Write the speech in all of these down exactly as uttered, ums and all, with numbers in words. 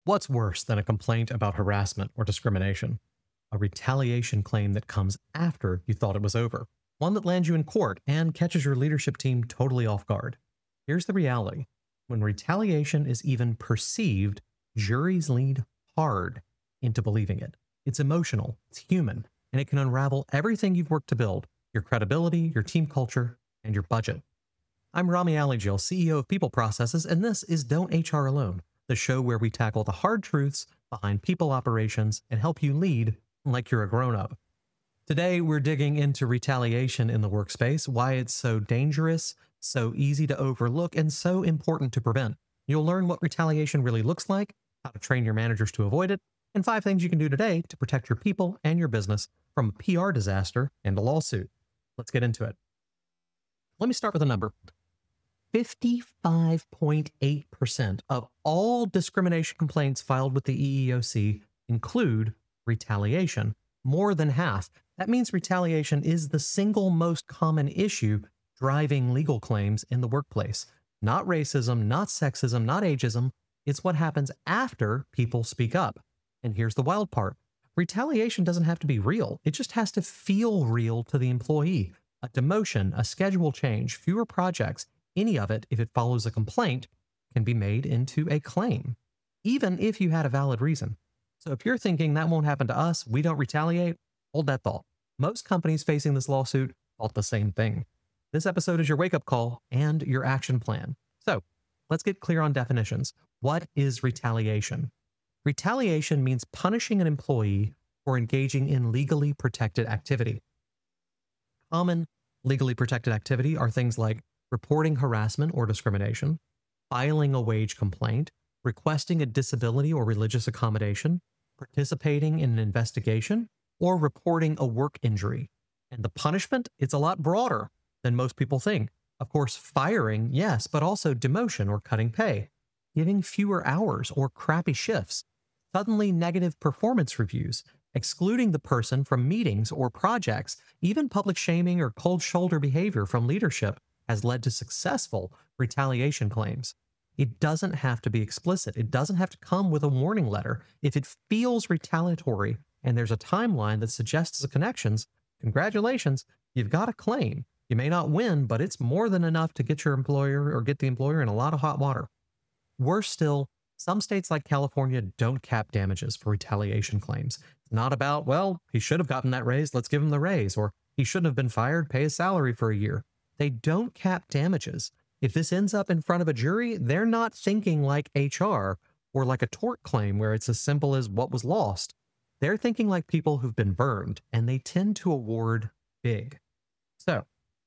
What's worse than a complaint about harassment or discrimination? A retaliation claim that comes after you thought it was over. One that lands you in court and catches your leadership team totally off guard. Here's the reality. When retaliation is even perceived, juries lean hard into believing it. It's emotional, it's human, and it can unravel everything you've worked to build, your credibility, your team culture, and your budget. I'm Rami Alijil, C E O of People Processes, and this is Don't H R Alone, the show where we tackle the hard truths behind people operations and help you lead like you're a grown-up. Today, we're digging into retaliation in the workspace, why it's so dangerous, so easy to overlook, and so important to prevent. You'll learn what retaliation really looks like, how to train your managers to avoid it, and five things you can do today to protect your people and your business from a P R disaster and a lawsuit. Let's get into it. Let me start with a number. fifty-five point eight percent of all discrimination complaints filed with the E E O C include retaliation. More than half. That means retaliation is the single most common issue driving legal claims in the workplace. Not racism, not sexism, not ageism. It's what happens after people speak up. And here's the wild part. Retaliation doesn't have to be real. It just has to feel real to the employee. A demotion, a schedule change, fewer projects, any of it, if it follows a complaint, can be made into a claim, even if you had a valid reason. So if you're thinking that won't happen to us, we don't retaliate, hold that thought. Most companies facing this lawsuit thought the same thing. This episode is your wake-up call and your action plan. So let's get clear on definitions. What is retaliation? Retaliation means punishing an employee for engaging in legally protected activity. Common legally protected activity are things like reporting harassment or discrimination, filing a wage complaint, requesting a disability or religious accommodation, participating in an investigation, or reporting a work injury. And the punishment, it's a lot broader than most people think. Of course, firing, yes, but also demotion or cutting pay, giving fewer hours or crappy shifts, suddenly negative performance reviews, excluding the person from meetings or projects, even public shaming or cold shoulder behavior from leadership has led to successful retaliation claims. It doesn't have to be explicit. It doesn't have to come with a warning letter. If it feels retaliatory and there's a timeline that suggests the connections, congratulations, you've got a claim. You may not win, but it's more than enough to get your employer or get the employer in a lot of hot water. Worse still, some states like California don't cap damages for retaliation claims. It's not about, well, he should have gotten that raise, let's give him the raise, or he shouldn't have been fired, pay his salary for a year. They don't cap damages. If this ends up in front of a jury, they're not thinking like H R or like a tort claim where it's as simple as what was lost. They're thinking like people who've been burned, and they tend to award big. So,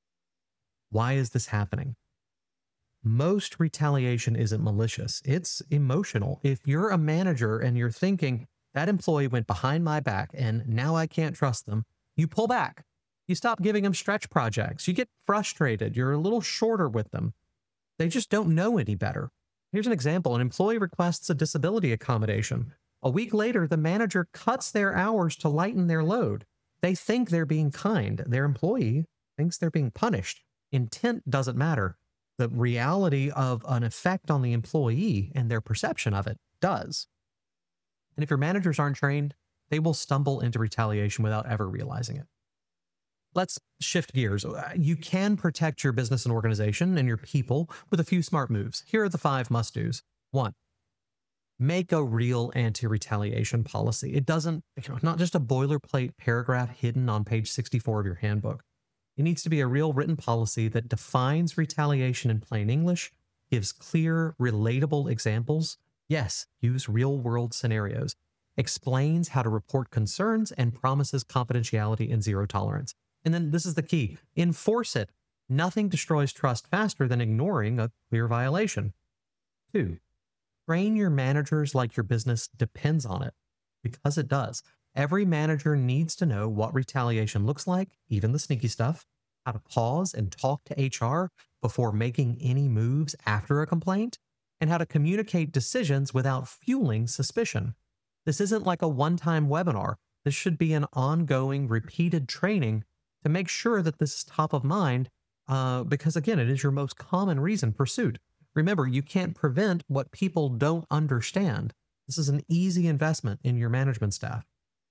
why is this happening? Most retaliation isn't malicious. It's emotional. If you're a manager and you're thinking, that employee went behind my back and now I can't trust them, you pull back. You stop giving them stretch projects. You get frustrated. You're a little shorter with them. They just don't know any better. Here's an example. An employee requests a disability accommodation. A week later, the manager cuts their hours to lighten their load. They think they're being kind. Their employee thinks they're being punished. Intent doesn't matter. The reality of an effect on the employee and their perception of it does. And if your managers aren't trained, they will stumble into retaliation without ever realizing it. Let's shift gears. You can protect your business and organization and your people with a few smart moves. Here are the five must-dos. One, make a real anti-retaliation policy. It doesn't, you know, not just a boilerplate paragraph hidden on page sixty-four of your handbook. It needs to be a real written policy that defines retaliation in plain English, gives clear, relatable examples. Yes, use real-world scenarios, explains how to report concerns, and promises confidentiality and zero tolerance. And then this is the key. Enforce it. Nothing destroys trust faster than ignoring a clear violation. Two, train your managers like your business depends on it, because it does. Every manager needs to know what retaliation looks like, even the sneaky stuff, how to pause and talk to H R before making any moves after a complaint, and how to communicate decisions without fueling suspicion. This isn't like a one-time webinar. This should be an ongoing, repeated training to make sure that this is top of mind, uh, because again, it is your most common reason for suit. Remember, you can't prevent what people don't understand. This is an easy investment in your management staff.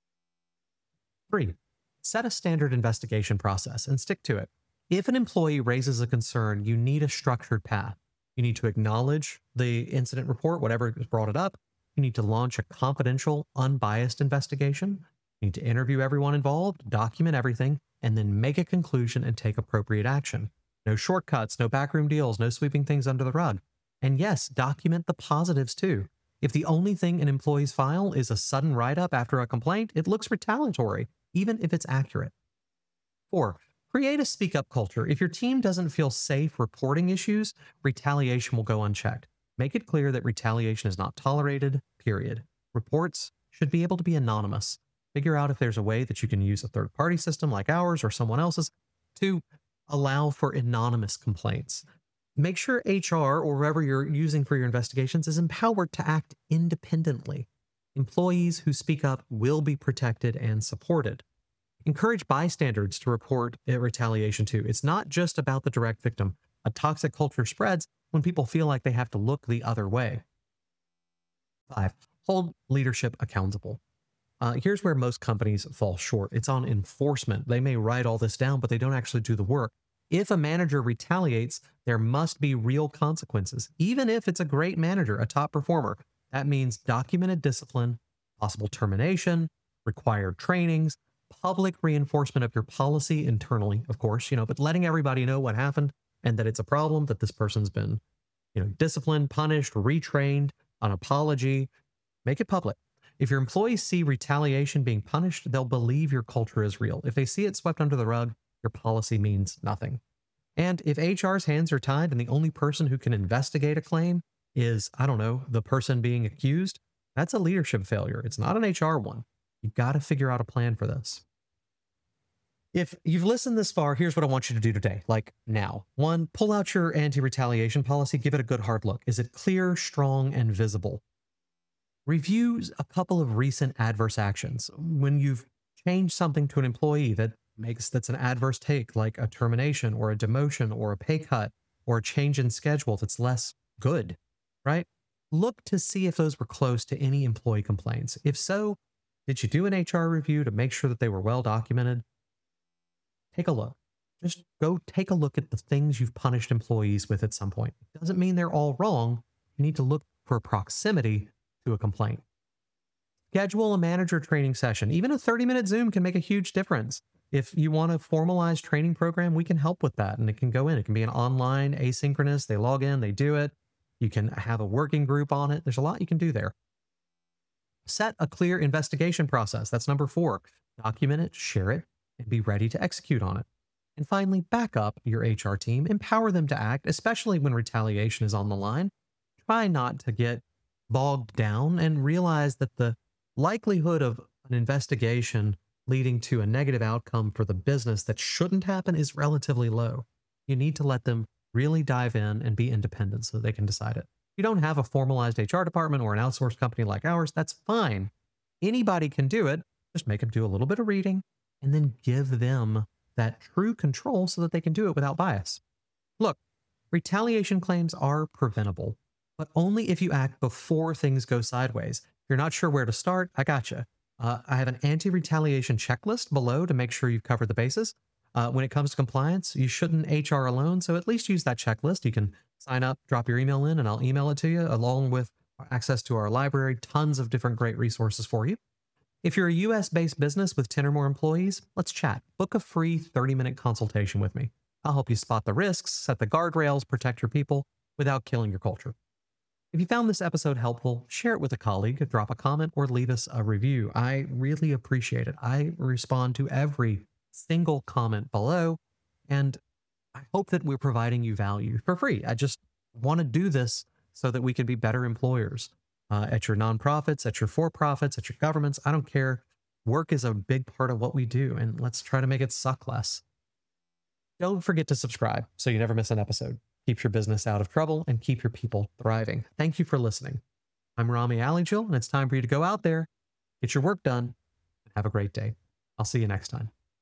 Three, set a standard investigation process and stick to it. If an employee raises a concern, you need a structured path. You need to acknowledge the incident report, whatever has brought it up. You need to launch a confidential, unbiased investigation. You need to interview everyone involved, document everything, and then make a conclusion and take appropriate action. No shortcuts, no backroom deals, no sweeping things under the rug. And yes, document the positives too. If the only thing an employee's file is a sudden write-up after a complaint, it looks retaliatory, even if it's accurate. Four, create a speak-up culture. If your team doesn't feel safe reporting issues, retaliation will go unchecked. Make it clear that retaliation is not tolerated, period. Reports should be able to be anonymous. Figure out if there's a way that you can use a third-party system like ours or someone else's to allow for anonymous complaints. Make sure H R or whoever you're using for your investigations is empowered to act independently. Employees who speak up will be protected and supported. Encourage bystanders to report retaliation too. It's not just about the direct victim. A toxic culture spreads when people feel like they have to look the other way. Five, hold leadership accountable. Uh, here's where most companies fall short. It's on enforcement. They may write all this down, but they don't actually do the work. If a manager retaliates, there must be real consequences. Even if it's a great manager, a top performer, that means documented discipline, possible termination, required trainings, public reinforcement of your policy internally, of course, you know, but letting everybody know what happened and that it's a problem, that this person's been, you know, disciplined, punished, retrained, an apology. Make it public. If your employees see retaliation being punished, they'll believe your culture is real. If they see it swept under the rug, your policy means nothing. And if H R's hands are tied and the only person who can investigate a claim is, I don't know, the person being accused, that's a leadership failure. It's not an H R one. You've got to figure out a plan for this. If you've listened this far, here's what I want you to do today, like now. One, pull out your anti-retaliation policy, give it a good hard look. Is it clear, strong, and visible? Review a couple of recent adverse actions. When you've changed something to an employee that makes that's an adverse take, like a termination or a demotion or a pay cut or a change in schedule that's less good, right? Look to see if those were close to any employee complaints. If so, did you do an H R review to make sure that they were well documented? Take a look. Just go take a look at the things you've punished employees with at some point. It doesn't mean they're all wrong. You need to look for proximity to a complaint. Schedule a manager training session. Even a thirty minute Zoom can make a huge difference. If you want a formalized training program, we can help with that. And it can go in. It can be an online, asynchronous. They log in, they do it. You can have a working group on it. There's a lot you can do there. Set a clear investigation process. That's number four. Document it, share it, and be ready to execute on it. And finally, back up your H R team. Empower them to act, especially when retaliation is on the line. Try not to get bogged down and realize that the likelihood of an investigation leading to a negative outcome for the business that shouldn't happen is relatively low. You need to let them really dive in and be independent so they can decide it. If you don't have a formalized H R department or an outsourced company like ours, that's fine. Anybody can do it. Just make them do a little bit of reading and then give them that true control so that they can do it without bias. Look, retaliation claims are preventable, but only if you act before things go sideways. If you're not sure where to start, I gotcha. Uh, I have an anti-retaliation checklist below to make sure you've covered the bases. Uh, when it comes to compliance, you shouldn't H R alone, so at least use that checklist. You can sign up, drop your email in, and I'll email it to you, along with access to our library, tons of different great resources for you. If you're a U S-based business with ten or more employees, let's chat. Book a free thirty minute consultation with me. I'll help you spot the risks, set the guardrails, protect your people without killing your culture. If you found this episode helpful, share it with a colleague, drop a comment, or leave us a review. I really appreciate it. I respond to every single comment below, and I hope that we're providing you value for free. I just want to do this so that we can be better employers uh, at your nonprofits, at your for-profits, at your governments. I don't care. Work is a big part of what we do, and let's try to make it suck less. Don't forget to subscribe so you never miss an episode. Keep your business out of trouble and keep your people thriving. Thank you for listening. I'm Rami Alleychill, and it's time for you to go out there, get your work done, and have a great day. I'll see you next time.